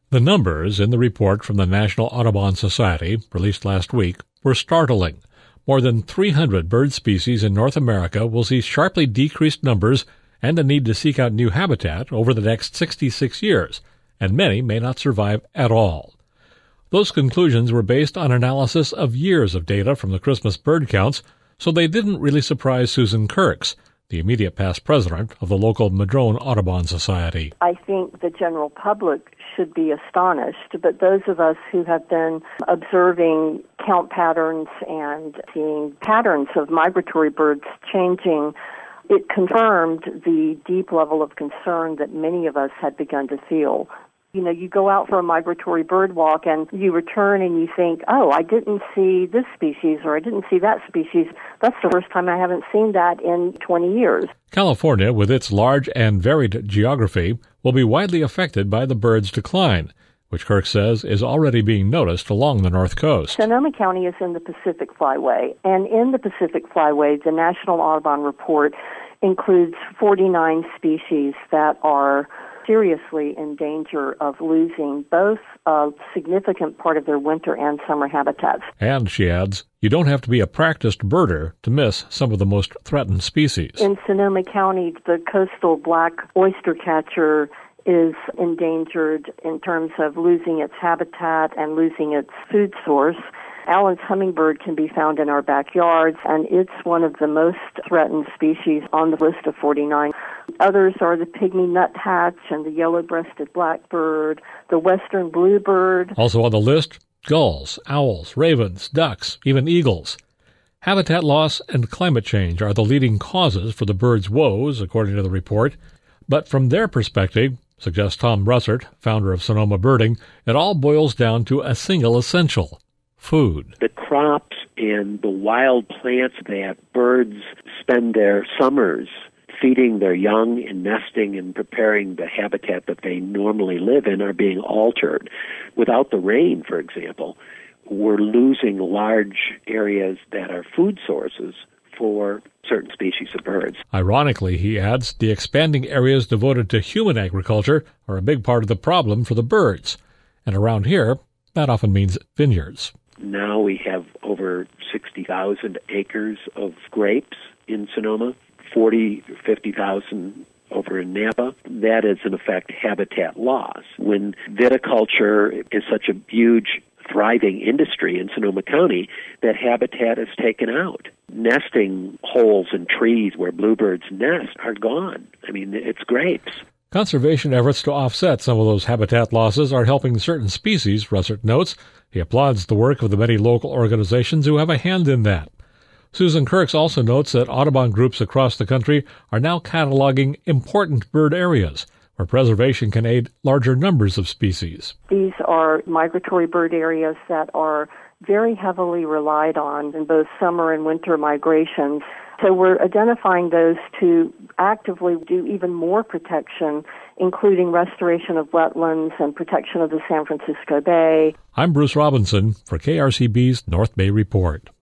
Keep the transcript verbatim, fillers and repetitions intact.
The numbers in the report from the National Audubon Society, released last week, were startling. More than three hundred bird species in North America will see sharply decreased numbers and a need to seek out new habitat over the next sixty-six years, and many may not survive at all. Those conclusions were based on analysis of years of data from the Christmas bird counts, so they didn't really surprise Susan Kirks, the immediate past president of the local Madrone Audubon Society. I think the general public should be astonished, but those of us who have been observing count patterns and seeing patterns of migratory birds changing, it confirmed the deep level of concern that many of us had begun to feel. You know, you go out for a migratory bird walk and you return and you think, oh, I didn't see this species or I didn't see that species. That's the first time I haven't seen that in twenty years. California, with its large and varied geography, will be widely affected by the bird's decline, which Kirk says is already being noticed along the North Coast. Sonoma County is in the Pacific Flyway, and in the Pacific Flyway, the National Audubon Report includes forty-nine species that are seriously in danger of losing both a significant part of their winter and summer habitats. And, she adds, you don't have to be a practiced birder to miss some of the most threatened species. In Sonoma County, the coastal black oyster catcher is endangered in terms of losing its habitat and losing its food source. Allen's hummingbird can be found in our backyards, and it's one of the most threatened species on the list of forty-nine. Others are the pygmy nuthatch and the yellow-breasted blackbird, the western bluebird. Also on the list, gulls, owls, ravens, ducks, even eagles. Habitat loss and climate change are the leading causes for the bird's woes, according to the report. But from their perspective, suggests Tom Russert, founder of Sonoma Birding, it all boils down to a single essential: food. The crops and the wild plants that birds spend their summers feeding their young and nesting and preparing the habitat that they normally live in are being altered. Without the rain, for example, we're losing large areas that are food sources for certain species of birds. Ironically, he adds, the expanding areas devoted to human agriculture are a big part of the problem for the birds. And around here, that often means vineyards. Now we have over sixty thousand acres of grapes in Sonoma, forty, fifty thousand over in Napa. That is, in effect, habitat loss. When viticulture is such a huge, thriving industry in Sonoma County, that habitat is taken out. Nesting holes in trees where bluebirds nest are gone. I mean, it's grapes. Conservation efforts to offset some of those habitat losses are helping certain species, Russert notes. He applauds the work of the many local organizations who have a hand in that. Susan Kirks also notes that Audubon groups across the country are now cataloging important bird areas where preservation can aid larger numbers of species. These are migratory bird areas that are very heavily relied on in both summer and winter migrations. So we're identifying those to actively do even more protection, including restoration of wetlands and protection of the San Francisco Bay. I'm Bruce Robinson for K R C B's North Bay Report.